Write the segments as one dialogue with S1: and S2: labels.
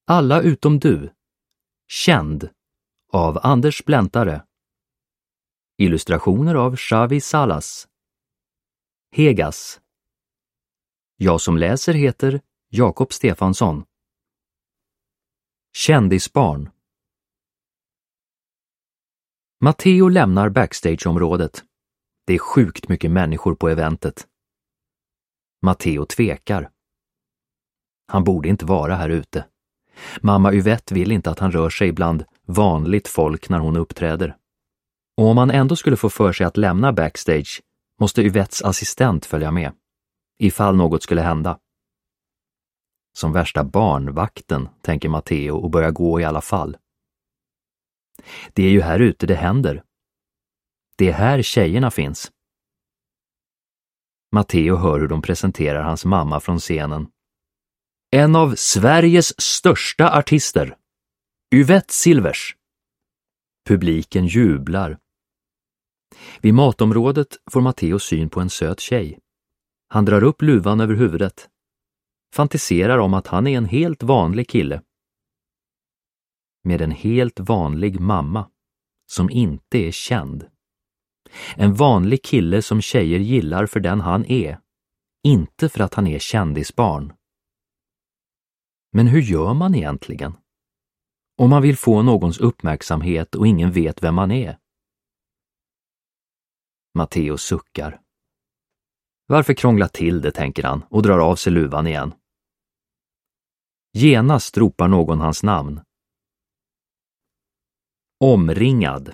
S1: Alla utom du. Känd av Anders Bläntare. Illustrationer av Xavi Salas. Hegas. Jag som läser heter Jakob Stefansson. Kändisbarn. Matteo lämnar backstageområdet. Det är sjukt mycket människor på eventet. Matteo tvekar. Han borde inte vara här ute. Mamma Yvette vill inte att han rör sig bland vanligt folk när hon uppträder. Och om han ändå skulle få för sig att lämna backstage måste Yvettes assistent följa med, ifall något skulle hända. Som värsta barnvakten, tänker Matteo och börjar gå i alla fall. Det är ju här ute det händer. Det är här tjejerna finns. Matteo hör hur de presenterar hans mamma från scenen. En av Sveriges största artister, Yvette Silvers. Publiken jublar. Vid matområdet får Matteo syn på en söt tjej. Han drar upp luvan över huvudet. Fantiserar om att han är en helt vanlig kille. Med en helt vanlig mamma som inte är känd. En vanlig kille som tjejer gillar för den han är. Inte för att han är kändisbarn. Men hur gör man egentligen? Om man vill få någons uppmärksamhet och ingen vet vem man är. Matteo suckar. Varför krångla till det, tänker han och drar av sig luvan igen. Genast ropar någon hans namn. Omringad.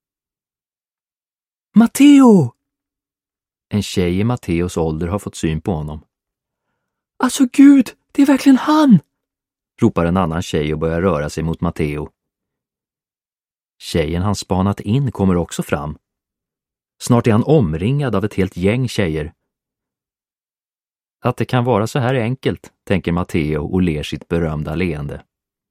S1: Matteo! En tjej i Matteos ålder har fått syn på honom. Alltså gud, det är verkligen han! Ropar en annan tjej och börjar röra sig mot Matteo. Tjejen han spanat in kommer också fram. Snart är han omringad av ett helt gäng tjejer. Att det kan vara så här enkelt, tänker Matteo och ler sitt berömda leende.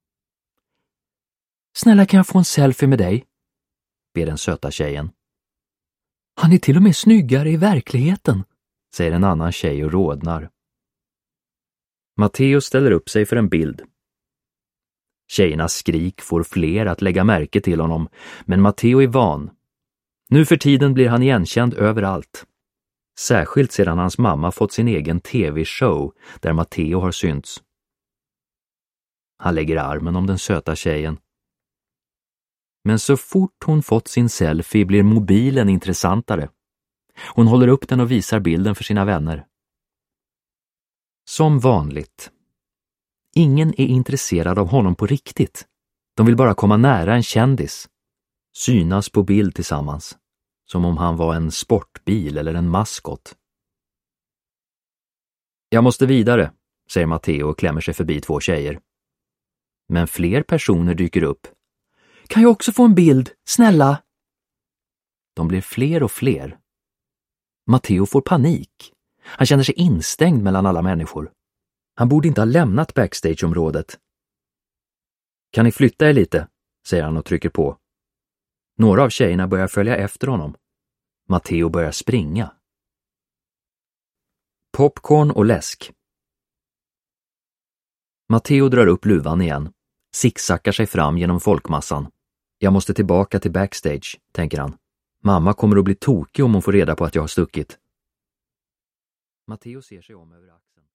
S1: Snälla, kan jag få en selfie med dig? Ber den söta tjejen. Han är till och med snyggare i verkligheten, säger en annan tjej och rodnar. Matteo ställer upp sig för en bild. Tjejernas skrik får fler att lägga märke till honom, men Matteo är van. Nu för tiden blir han igenkänd överallt. Särskilt sedan hans mamma fått sin egen tv-show där Matteo har synts. Han lägger armen om den söta tjejen. Men så fort hon fått sin selfie blir mobilen intressantare. Hon håller upp den och visar bilden för sina vänner. Som vanligt. Ingen är intresserad av honom på riktigt. De vill bara komma nära en kändis. Synas på bild tillsammans. Som om han var en sportbil eller en maskot. Jag måste vidare, säger Matteo och klämmer sig förbi två tjejer. Men fler personer dyker upp. Kan jag också få en bild, snälla? De blir fler och fler. Matteo får panik. Han känner sig instängd mellan alla människor. Han borde inte ha lämnat backstageområdet. Kan ni flytta er lite, säger han och trycker på. Några av tjejerna börjar följa efter honom. Matteo börjar springa. Popcorn och läsk. Matteo drar upp luvan igen. Zigzackar sig fram genom folkmassan. Jag måste tillbaka till backstage, tänker han. Mamma kommer att bli tokig om hon får reda på att jag har stuckit. Matteo ser sig om över axeln.